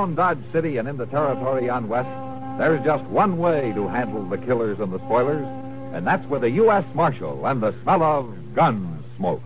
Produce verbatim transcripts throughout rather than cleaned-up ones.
around Dodge City and in the territory on west, there's just one way to handle the killers and the spoilers, and that's with a U S Marshal and the smell of gun smoke.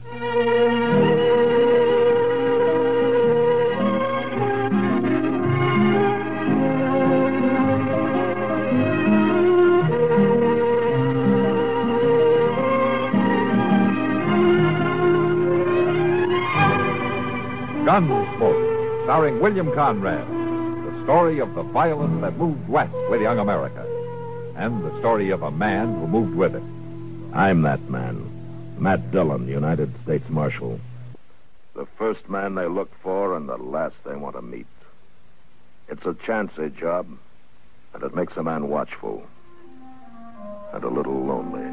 Gunsmoke, starring William Conrad. The story of the violence that moved west with young America. And the story of a man who moved with it. I'm that man. Matt Dillon, United States Marshal. The first man they look for and the last they want to meet. It's a chancy job, and it makes a man watchful. And a little lonely.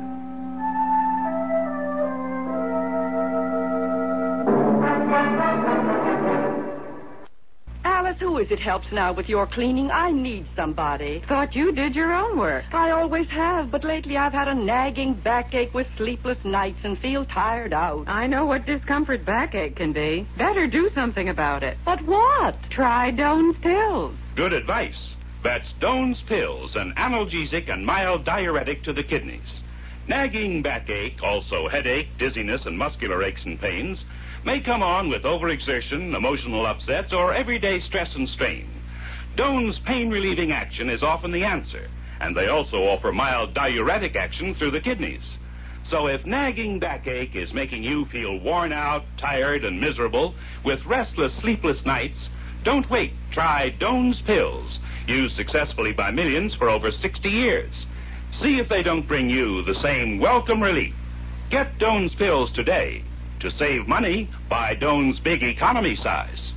Who is it helps now with your cleaning? I need somebody. Thought you did your own work. I always have, but lately I've had a nagging backache with sleepless nights and feel tired out. I know what discomfort backache can be. Better do something about it. But what? Try Doan's Pills. Good advice. That's Doan's Pills, an analgesic and mild diuretic to the kidneys. Nagging backache, also headache, dizziness, and muscular aches and pains may come on with overexertion, emotional upsets, or everyday stress and strain. Doan's pain-relieving action is often the answer, and they also offer mild diuretic action through the kidneys. So if nagging backache is making you feel worn out, tired, and miserable, with restless, sleepless nights, don't wait. Try Doan's Pills, used successfully by millions for over sixty years. See if they don't bring you the same welcome relief. Get Doan's Pills today. To save money, buy Doan's big economy size.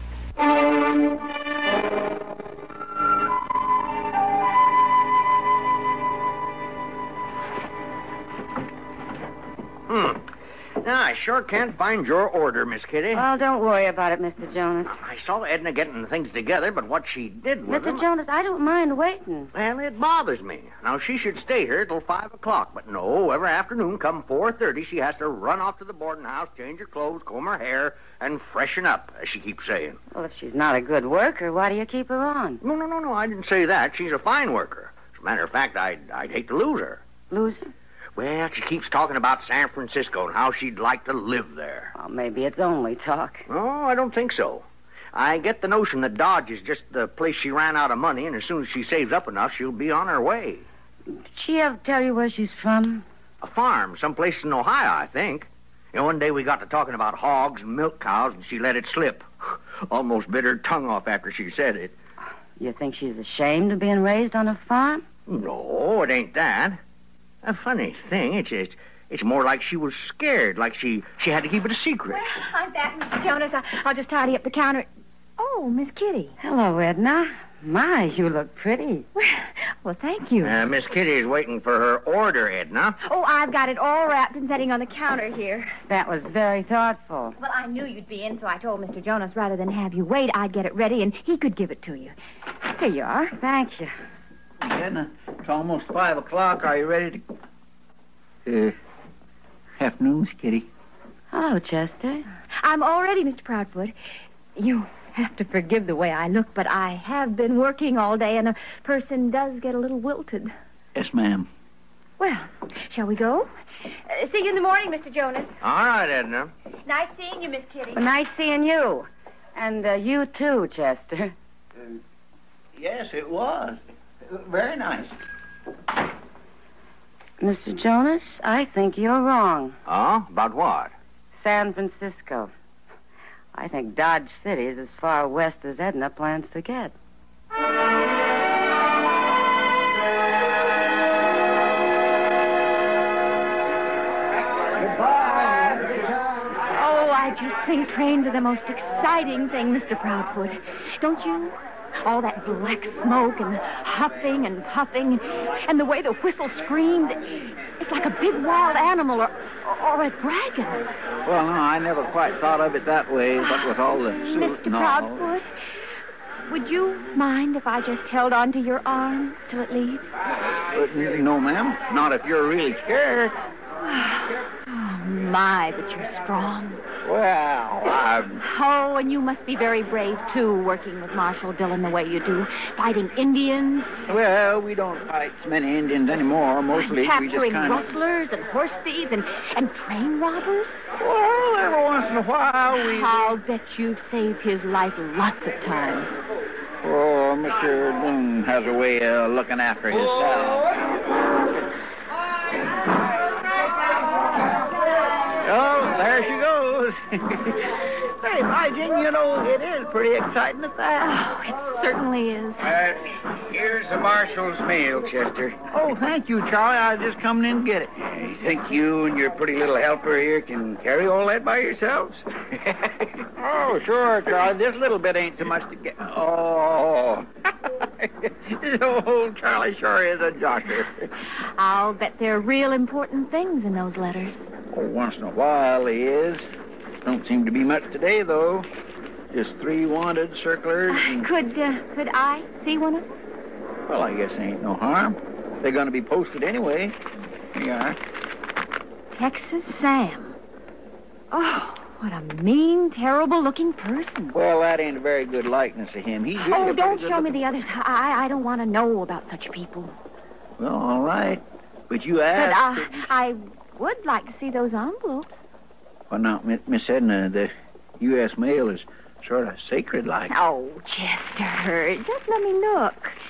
Hmm. Now, I sure can't find your order, Miss Kitty. Well, don't worry about it, Mister Jonas. I saw Edna getting things together, but what she did with Mister them... Jonas, I don't mind waiting. Well, it bothers me. Now, she should stay here till five o'clock, but no, every afternoon come four thirty, she has to run off to the boarding house, change her clothes, comb her hair, and freshen up, as she keeps saying. Well, if she's not a good worker, why do you keep her on? No, no, no, no, I didn't say that. She's a fine worker. As a matter of fact, I'd, I'd hate to lose her. Lose her? Well, she keeps talking about San Francisco and how she'd like to live there. Well, maybe it's only talk. No, I don't think so. I get the notion that Dodge is just the place she ran out of money, and as soon as she saves up enough, she'll be on her way. Did she ever tell you where she's from? A farm, someplace in Ohio, I think. You know, one day we got to talking about hogs and milk cows, and she let it slip. Almost bit her tongue off after she said it. You think she's ashamed of being raised on a farm? No, it ain't that. A funny thing, it's, it's it's more like she was scared, like she she had to keep it a secret. Well, I'm back, Mister Jonas. I, I'll just tidy up the counter. Oh, Miss Kitty. Hello, Edna. My, you look pretty. Well, well thank you. Uh, Miss Kitty is waiting for her order, Edna. Oh, I've got it all wrapped and setting on the counter here. That was very thoughtful. Well, I knew you'd be in, so I told Mister Jonas rather than have you wait, I'd get it ready, and he could give it to you. Here you are. Thank you. Edna, it's almost five o'clock. Are you ready to... Uh, afternoon, Miss Kitty. Hello, Chester. I'm all ready, Mister Proudfoot. You have to forgive the way I look, but I have been working all day, and a person does get a little wilted. Yes, ma'am. Well, shall we go? Uh, see you in the morning, Mister Jonas. All right, Edna. Nice seeing you, Miss Kitty. Well, nice seeing you. And uh, you, too, Chester. Uh, yes, it was. Very nice. Mister Jonas, I think you're wrong. Oh? About what? San Francisco. I think Dodge City is as far west as Edna plans to get. Oh, I just think trains are the most exciting thing, Mister Proudfoot. Don't you? All that black smoke and huffing and puffing, and the way the whistle screams, it's like a big wild animal or, or a dragon. Well, no, I never quite thought of it that way, but with all the suit Mister and all... Proudfoot, would you mind if I just held on to your arm till it leaves? Uh, no, ma'am. Not if you're really scared. Oh, my, but you're strong. Well, I'm... Oh, and you must be very brave, too, working with Marshal Dillon the way you do. Fighting Indians. Well, we don't fight so many Indians anymore. Mostly we just capturing kind of... rustlers and horse thieves and, and train robbers. Well, every once in a while we... I'll bet you've saved his life lots of times. Oh, Mister Dillon has a way of looking after his saddle. Oh, there she goes. Say, my Jane, you know, it is pretty exciting at that. Oh, it certainly is. Uh, here's the marshal's mail, Chester. Oh, thank you, Charlie. I was just coming in to get it. You think you and your pretty little helper here can carry all that by yourselves? Oh, sure, Charlie. This little bit ain't so much to get. Oh. This old Charlie sure is a jocker. I'll bet there are real important things in those letters. Oh, once in a while he is. Don't seem to be much today, though. Just three wanted circulars. And... Could, uh, could I see one of them? Well, I guess there ain't no harm. They're going to be posted anyway. Here you are. Texas Sam. Oh, what a mean, terrible-looking person. Well, that ain't a very good likeness of him. He's really Oh, a don't pretty show good me the others. I, I don't want to know about such people. Well, all right. But you But asked... uh, I would like to see those envelopes. Well, now, Miss Edna, the U S mail is sort of sacred-like. Oh, Chester, just let me look.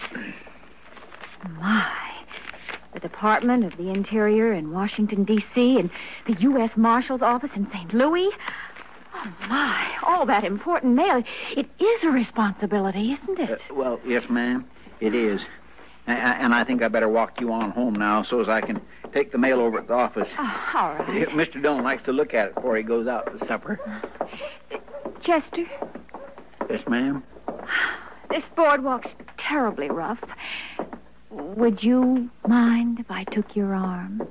My, the Department of the Interior in Washington, D C, and the U S Marshal's office in Saint Louis. Oh, my, all that important mail. It is a responsibility, isn't it? Uh, well, yes, ma'am, it is. And, and I think I better walk you on home now so as I can take the mail over at the office. Oh, all right. Mister Dillon likes to look at it before he goes out to supper. Chester? Yes, ma'am? This boardwalk's terribly rough. Would you mind if I took your arm?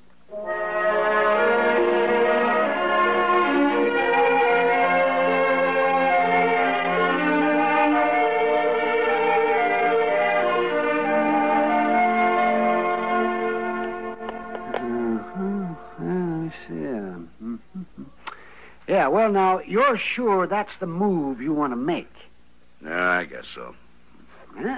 Yeah, well, now, you're sure that's the move you want to make? Yeah, I guess so. Huh?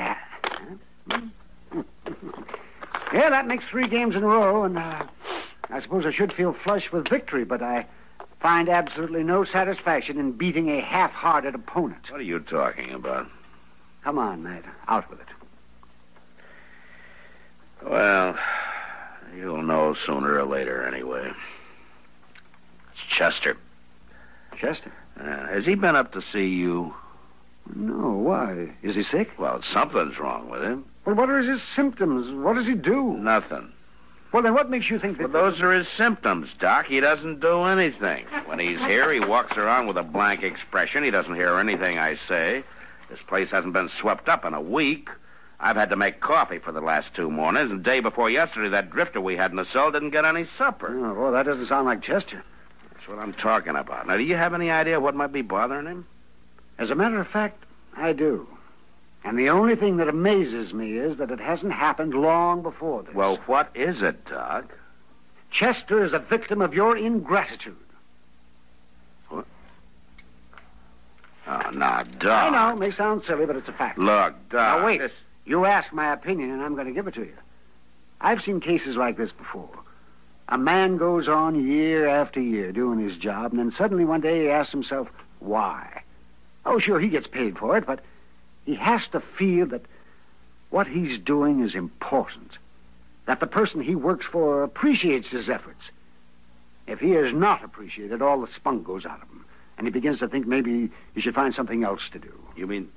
Yeah, that makes three games in a row, and uh, I suppose I should feel flush with victory, but I find absolutely no satisfaction in beating a half-hearted opponent. What are you talking about? Come on, Matt, out with it. Well, you'll know sooner or later anyway. It's Chester. Chester? Uh, has he been up to see you? No, why? Is he sick? Well, something's wrong with him. Well, what are his symptoms? What does he do? Nothing. Well, then what makes you think that... Well, those are his symptoms, Doc. He doesn't do anything. When he's here, he walks around with a blank expression. He doesn't hear anything I say. This place hasn't been swept up in a week. I've had to make coffee for the last two mornings, and the day before yesterday, that drifter we had in the cell didn't get any supper. Oh, well, that doesn't sound like Chester. That's what I'm talking about. Now, do you have any idea what might be bothering him? As a matter of fact, I do. And the only thing that amazes me is that it hasn't happened long before this. Well, what is it, Doc? Chester is a victim of your ingratitude. What? Oh, now, Doc. I know, it may sound silly, but it's a fact. Look, Doc. Now, wait. This... You ask my opinion, and I'm going to give it to you. I've seen cases like this before. A man goes on year after year doing his job, and then suddenly one day he asks himself, why? Oh, sure, he gets paid for it, but he has to feel that what he's doing is important, that the person he works for appreciates his efforts. If he is not appreciated, all the spunk goes out of him, and he begins to think maybe he should find something else to do. You mean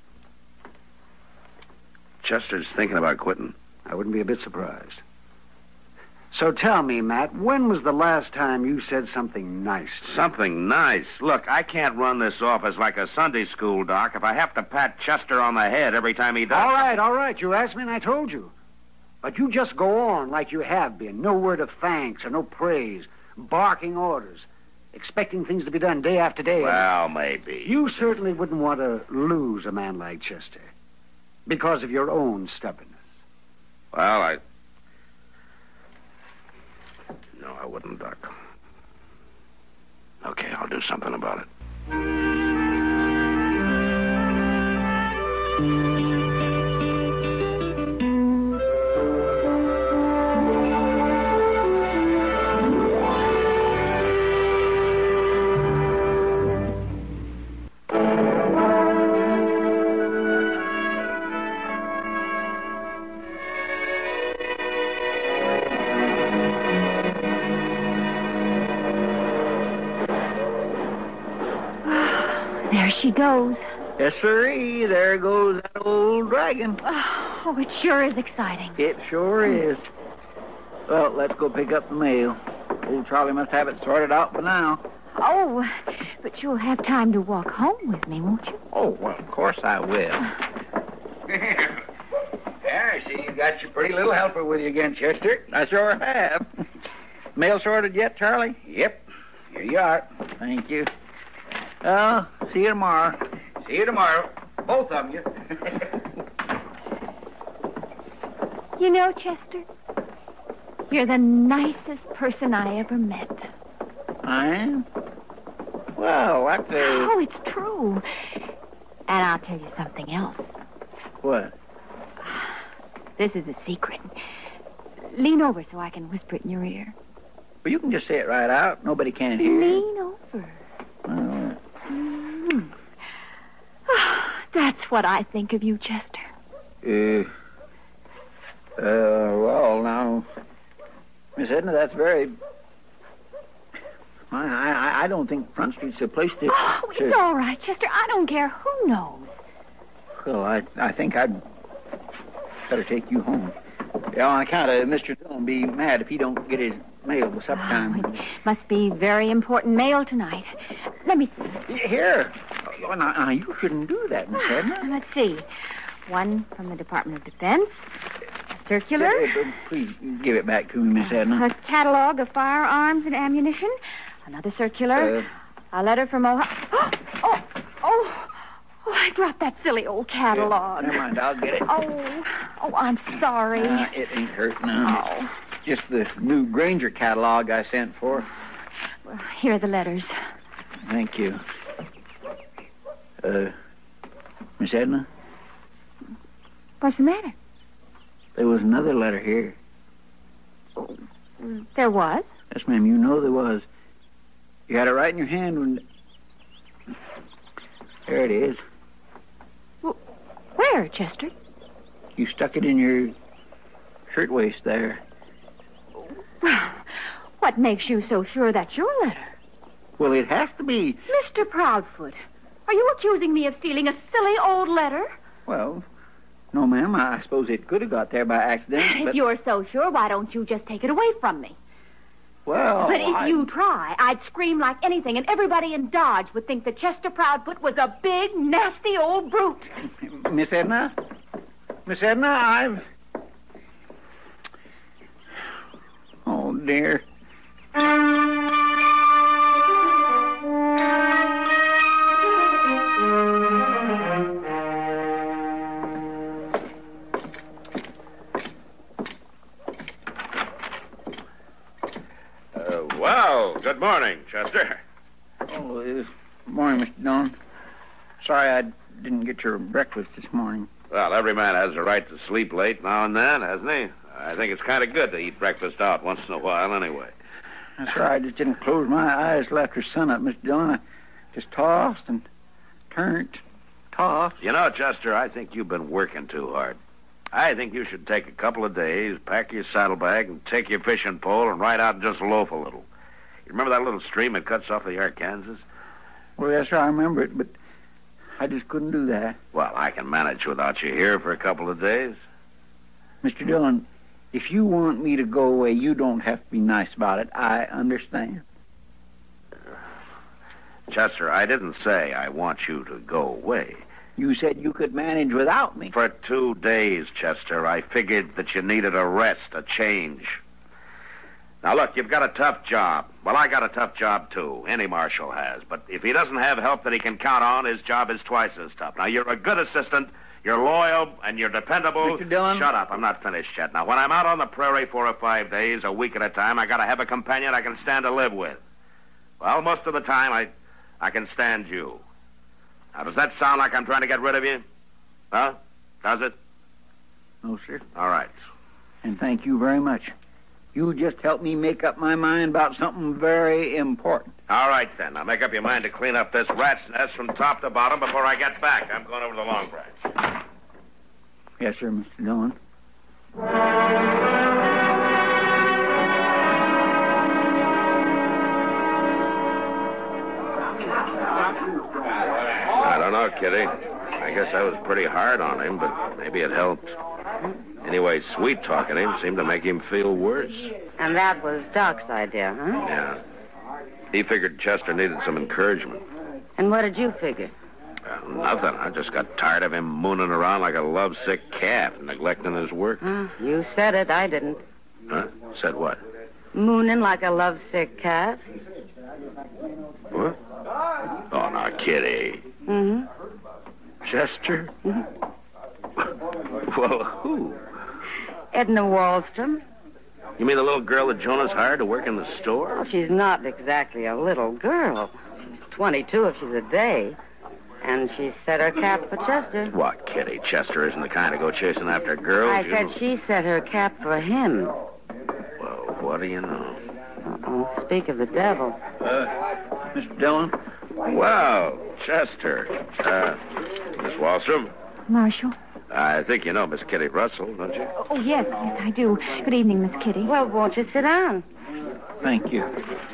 Chester's thinking about quitting? I wouldn't be a bit surprised. So tell me, Matt, when was the last time you said something nice to him? Something nice? Look, I can't run this office like a Sunday school, Doc, if I have to pat Chester on the head every time he does. All right, all right. You asked me and I told you. But you just go on like you have been. No word of thanks or no praise. Barking orders. Expecting things to be done day after day. Well, maybe. You certainly wouldn't want to lose a man like Chester. Because of your own stubbornness. Well, I... No, I wouldn't, Doc. Okay, I'll do something about it. There she goes. Yes, sirree. There goes that old dragon. Oh, it sure is exciting. It sure is. Well, let's go pick up the mail. Old Charlie must have it sorted out by now. Oh, but you'll have time to walk home with me, won't you? Oh, well, of course I will. Yeah, I see you got your pretty little helper with you again, Chester. I sure have. Mail sorted yet, Charlie? Yep. Here you are. Thank you. Uh, see you tomorrow. See you tomorrow. Both of you. You know, Chester, you're the nicest person I ever met. I am? Well, that's a... Oh, it's true. And I'll tell you something else. What? This is a secret. Lean over so I can whisper it in your ear. Well, you can just say it right out. Nobody can hear. Lean over. Oh. Mm. That's what I think of you, Chester. Uh, uh, well, now, Miss Edna, that's very... I, I, I don't think Front Street's the place to... Oh, it's to... all right, Chester. I don't care who knows. Well, I, I think I'd better take you home. Yeah, on account of Mister Dillon be mad if he don't get his mail by supper time. Oh, it must be very important mail tonight. Let me see. Here. Oh, now, now, you shouldn't do that, Miss Edna. Let's see. One from the Department of Defense. A circular. Uh, uh, please give it back to me, Miss Edna. A catalog of firearms and ammunition. Another circular. Uh, a letter from Ohio. Oh, oh, oh, oh, I dropped that silly old catalog. Yeah, never mind, I'll get it. Oh, oh, I'm sorry. Uh, it ain't hurt none. Oh. Just the new Granger catalog I sent for. Well, here are the letters. Thank you. Uh, Miss Edna? What's the matter? There was another letter here. Oh, there was? Yes, ma'am, you know there was. You had it right in your hand when... There it is. Well, where, Chester? You stuck it in your shirtwaist there. Well, what makes you so sure that's your letter? Well, it has to be. Mister Proudfoot, are you accusing me of stealing a silly old letter? Well, no, ma'am. I suppose it could have got there by accident. If but... you're so sure, why don't you just take it away from me? Well, But if I... you try, I'd scream like anything, and everybody in Dodge would think that Chester Proudfoot was a big, nasty old brute. Miss Edna? Miss Edna, I've... Oh, dear. Well, good morning, Chester. Oh, uh, good morning, Mister Dillon. Sorry I didn't get your breakfast this morning. Well, every man has a right to sleep late now and then, hasn't he? I think it's kind of good to eat breakfast out once in a while anyway. That's right. I just didn't close my eyes till after sunup, Mister Dillon. I just tossed and turned, tossed. You know, Chester, I think you've been working too hard. I think you should take a couple of days, pack your saddlebag, and take your fishing pole and ride out and just loaf a little. You remember that little stream that cuts off the Arkansas? Well, yes, sir, I remember it, but I just couldn't do that. Well, I can manage without you here for a couple of days. Mister Dillon, if you want me to go away, you don't have to be nice about it. I understand. Chester, I didn't say I want you to go away. You said you could manage without me. For two days, Chester, I figured that you needed a rest, a change. Now, look, you've got a tough job. Well, I got a tough job, too. Any marshal has. But if he doesn't have help that he can count on, his job is twice as tough. Now, you're a good assistant, you're loyal, and you're dependable. Mister Dillon? Shut up. I'm not finished yet. Now, when I'm out on the prairie four or five days, a week at a time, I got to have a companion I can stand to live with. Well, most of the time, I, I can stand you. Now, does that sound like I'm trying to get rid of you? Huh? Does it? No, sir. All right. And thank you very much. You just helped me make up my mind about something very important. All right, then. Now, make up your mind to clean up this rat's nest from top to bottom before I get back. I'm going over to the Long Branch. Yes, sir, Mister Dillon. I don't know, Kitty. I guess I was pretty hard on him, but maybe it helped. Anyway, sweet-talking him seemed to make him feel worse. And that was Doc's idea, huh? Yeah. He figured Chester needed some encouragement. And what did you figure? Well, nothing. I just got tired of him mooning around like a lovesick calf, neglecting his work. Huh? You said it. I didn't. Huh? Said what? Mooning like a lovesick cat. What? Oh, now, Kitty. Mm-hmm. Chester? Mm-hmm. Well, who? Edna Wallstrom. You mean the little girl that Jonas hired to work in the store? Well, she's not exactly a little girl. She's twenty-two if she's a day. And she set her cap for Chester. What, Kitty? Chester isn't the kind to go chasing after girls. I you said know. she set her cap for him. Well, what do you know? Uh-oh. Speak of the devil. Uh, Mister Dillon? Well, Chester. Uh, Miss Wallstrom? Marshal? I think you know Miss Kitty Russell, don't you? Oh, yes, yes, I do. Good evening, Miss Kitty. Well, won't you sit down? Thank you.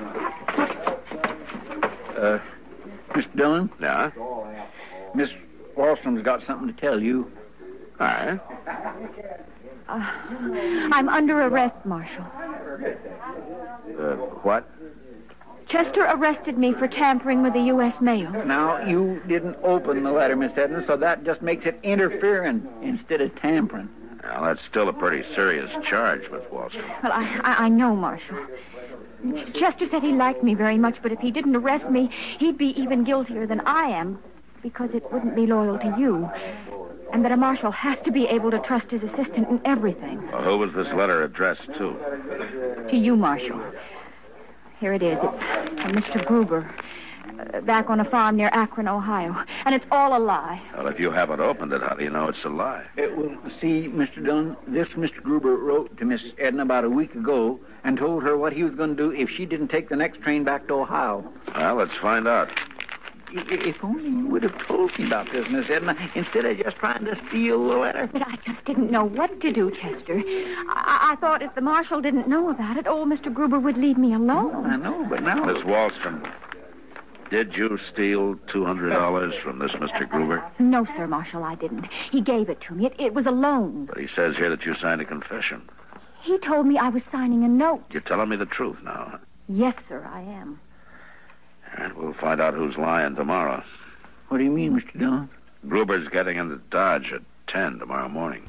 Uh, Mister Dillon? Yeah? Miss Wallstrom's got something to tell you. All right. Uh, I'm under arrest, Marshal. Uh, what? Chester arrested me for tampering with the U S mail. Now, you didn't open the letter, Miss Edna, so that just makes it interfering instead of tampering. Well, that's still a pretty serious charge, Miss Wallstrom. Well, I, I, I know, Marshal. Chester said he liked me very much, but if he didn't arrest me, he'd be even guiltier than I am, because it wouldn't be loyal to you. And that a marshal has to be able to trust his assistant in everything. Well, who was this letter addressed to? To you, Marshal. Here it is. It's from Mister Gruber, uh, back on a farm near Akron, Ohio. And it's all a lie. Well, if you haven't opened it, how do you know it's a lie? It will see, Mister Dunn, this Mister Gruber wrote to Miss Edna about a week ago and told her what he was going to do if she didn't take the next train back to Ohio. Well, let's find out. I- If only you would have told me about this, Miss Edna, instead of just trying to steal the letter. But I just didn't know what to do, Chester. I, I thought if the marshal didn't know about it, old Mister Gruber would leave me alone. I know, but now... Miss Wallstrom, did you steal two hundred dollars from this Mister Gruber? No, sir, Marshal, I didn't. He gave it to me. It, it was a loan. But he says here that you signed a confession. He told me I was signing a note. You're telling me the truth now. Yes, sir, I am. And we'll find out who's lying tomorrow. What do you mean, Mister Dillon? Gruber's getting into Dodge at ten tomorrow morning.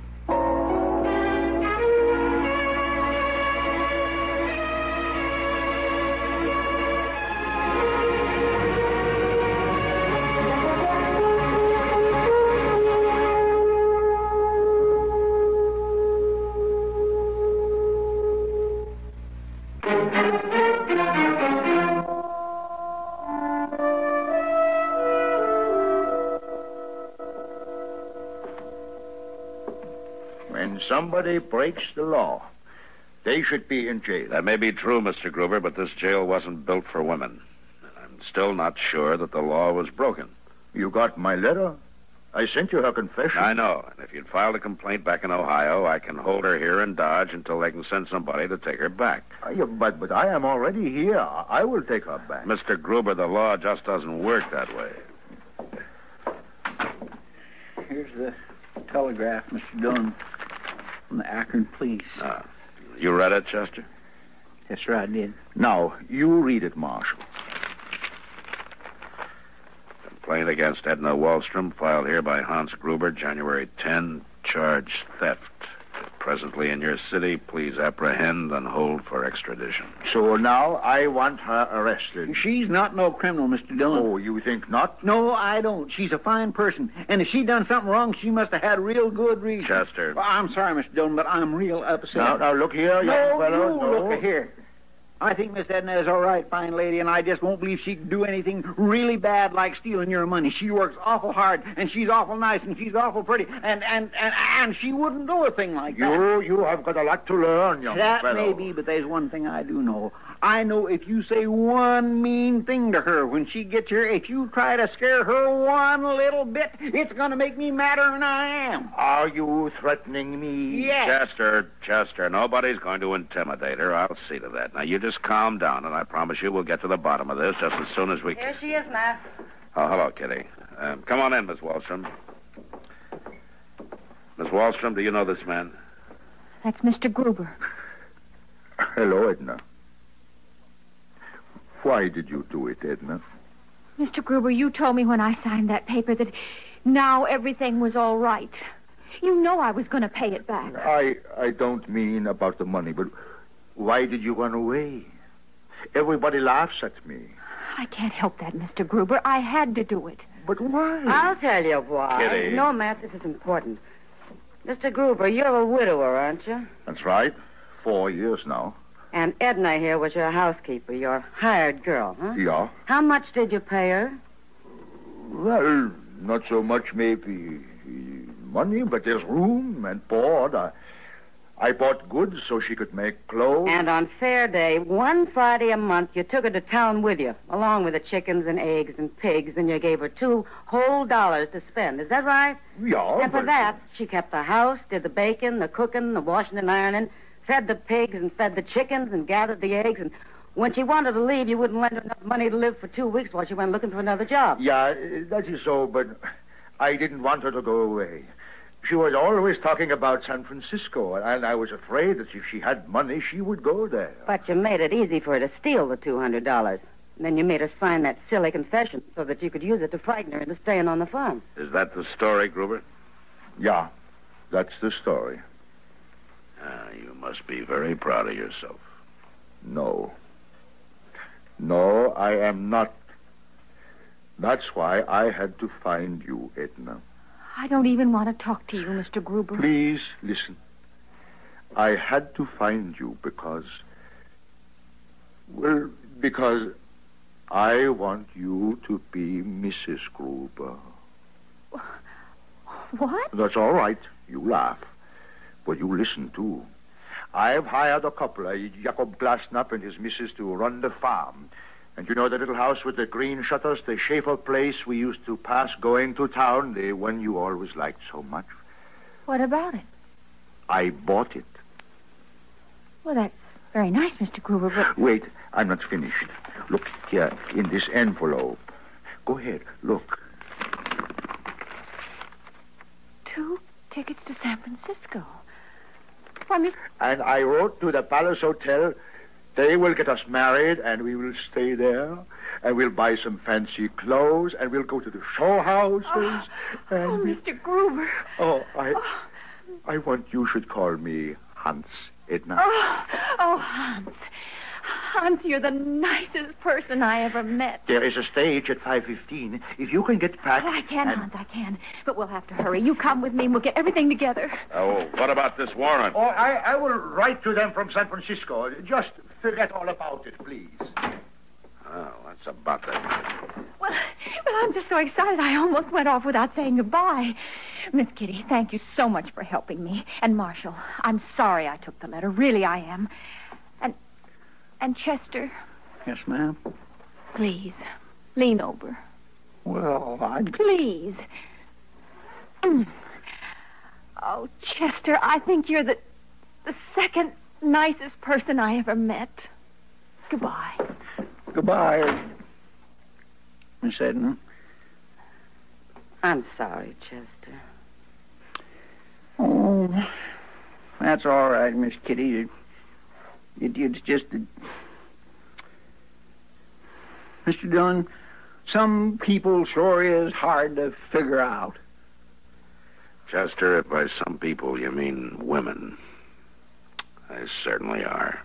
When somebody breaks the law, they should be in jail. That may be true, Mister Gruber, but this jail wasn't built for women. And I'm still not sure that the law was broken. You got my letter? I sent you her confession. I know. And if you'd filed a complaint back in Ohio, I can hold her here in Dodge until they can send somebody to take her back. Uh, yeah, but, but I am already here. I I will take her back. Mister Gruber, the law just doesn't work that way. Here's the telegraph, Mister Dillon, from the Akron police. Ah, you read it, Chester? Yes, sir, I did. Now, you read it, Marshal. Complaint against Edna Wallstrom, filed here by Hans Gruber, January tenth, charge theft. Presently in your city, please apprehend and hold for extradition. So now I want her arrested. She's not no criminal, Mister Dillon. Oh, you think not? No, I don't. She's a fine person. And if she done something wrong, she must have had real good reason. Chester. Well, I'm sorry, Mister Dillon, but I'm real upset. Now, now look here, young no, fellow. you No, look here. I think Miss Edna is all right, fine lady, and I just won't believe she could do anything really bad like stealing your money. She works awful hard, and she's awful nice, and she's awful pretty, and and and, and she wouldn't do a thing like that. You, you have got a lot to learn, young That fellow. may be, but there's one thing I do know. I know if you say one mean thing to her when she gets here, if you try to scare her one little bit, it's going to make me madder than I am. Are you threatening me? Yes. Chester, Chester, nobody's going to intimidate her. I'll see to that. Now, you just calm down, and I promise you we'll get to the bottom of this just as soon as we can. Here she is, Matt. Oh, hello, Kitty. Um, come on in, Miss Wallstrom. Miss Wallstrom, do you know this man? That's Mister Gruber. Hello, Edna. Why did you do it, Edna? Mister Gruber, you told me when I signed that paper that now everything was all right. You know I was going to pay it back. I I don't mean about the money, but why did you run away? Everybody laughs at me. I can't help that, Mister Gruber. I had to do it. But why? I'll tell you why. Kitty. No, Matt, this is important. Mister Gruber, you're a widower, aren't you? That's right. Four years now. And Edna here was your housekeeper, your hired girl, huh? Yeah. How much did you pay her? Well, not so much maybe money, but there's room and board. I, I bought goods so she could make clothes. And on fair day, one Friday a month, you took her to town with you, along with the chickens and eggs and pigs, and you gave her two whole dollars to spend. Is that right? Yeah, And for but- that, she kept the house, did the baking, the cooking, the washing and ironing, fed the pigs and fed the chickens and gathered the eggs. And when she wanted to leave, you wouldn't lend her enough money to live for two weeks while she went looking for another job. Yeah, that is so, but I didn't want her to go away. She was always talking about San Francisco, and I was afraid that if she had money, she would go there. But you made it easy for her to steal the two hundred dollars. And then you made her sign that silly confession so that you could use it to frighten her into staying on the farm. Is that the story, Gruber? Yeah, that's the story. Ah, you must be very proud of yourself. No. No, I am not. That's why I had to find you, Edna. I don't even want to talk to you, Mister Gruber. Please listen. I had to find you because... Well, because I want you to be Missus Gruber. What? That's all right. You laugh. But you listen, too. I've hired a couple, uh, Jacob Glasnap and his missus, to run the farm. And you know the little house with the green shutters, the Schaefer place we used to pass going to town, the one you always liked so much? What about it? I bought it. Well, that's very nice, Mister Gruber, but... Wait, I'm not finished. Look here, in this envelope. Go ahead, look. Two tickets to San Francisco. Why, Miss... And I wrote to the Palace Hotel. They will get us married, and we will stay there. And we'll buy some fancy clothes, and we'll go to the show houses. Oh, and oh we- Mister Gruber. Oh, I... I want you should call me Hans, Edna. Oh, oh, Hans. Hans, you're the nicest person I ever met. There is a stage at five fifteen. If you can get back... Oh, I can, and- Hans, I can. But we'll have to hurry. You come with me, and we'll get everything together. Oh, what about this warrant? Oh, I, I will write to them from San Francisco. Just forget all about it, please. Oh, that's about that. Well, well, I'm just so excited I almost went off without saying goodbye. Miss Kitty, thank you so much for helping me. And Marshall, I'm sorry I took the letter. Really, I am. And, and Chester, Yes, ma'am. please, lean over. Well, I... Please. Mm. Oh, Chester, I think you're the, the second nicest person I ever met. Goodbye. Goodbye, Miss Edna. I'm sorry, Chester. Oh, that's all right, Miss Kitty. It, it, it's just that... Mister Dillon, some people sure is hard to figure out. Chester, if by some people you mean women, they certainly are.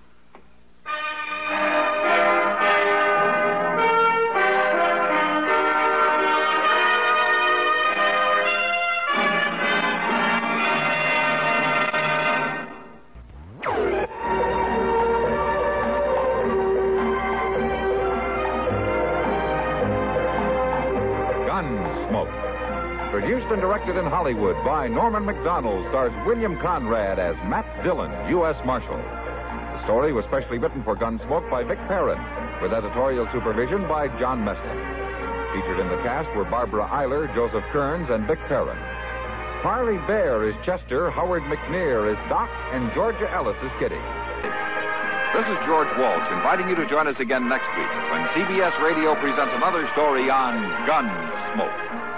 Gunsmoke. Produced and directed in Hollywood by Norman Macdonald, stars William Conrad as Matt Dillon, U S Marshal. The story was specially written for Gunsmoke by Vic Perrin, with editorial supervision by John Meston. Featured in the cast were Barbara Eiler, Joseph Kearns, and Vic Perrin. Parley Bear is Chester, Howard McNear is Doc, and Georgia Ellis is Kitty. This is George Walsh inviting you to join us again next week when C B S Radio presents another story on Gunsmoke.